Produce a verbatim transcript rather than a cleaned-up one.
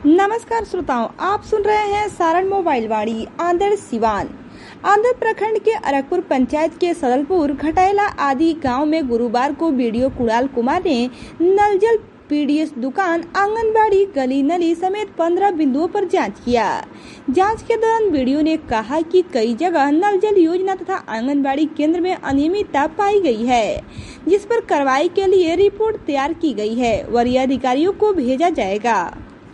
नमस्कार श्रोताओं, आप सुन रहे हैं सारण मोबाइल वाणी आंध्र सिवान। आंध्र प्रखंड के अरकपुर पंचायत के सदलपुर, घटायला आदि गांव में गुरुवार को बीडीओ कुणाल कुमार ने नल जल, पीडीएस दुकान, आंगनबाड़ी, गली नली समेत पंद्रह बिंदुओं पर जांच किया। जांच के दौरान बीडीओ ने कहा कि कई जगह नल जल योजना तथा आंगनबाड़ी केंद्र में अनियमितता पाई गई है, जिस पर कार्रवाई के लिए रिपोर्ट तैयार की गई है। वरीय अधिकारियों को भेजा जाएगा।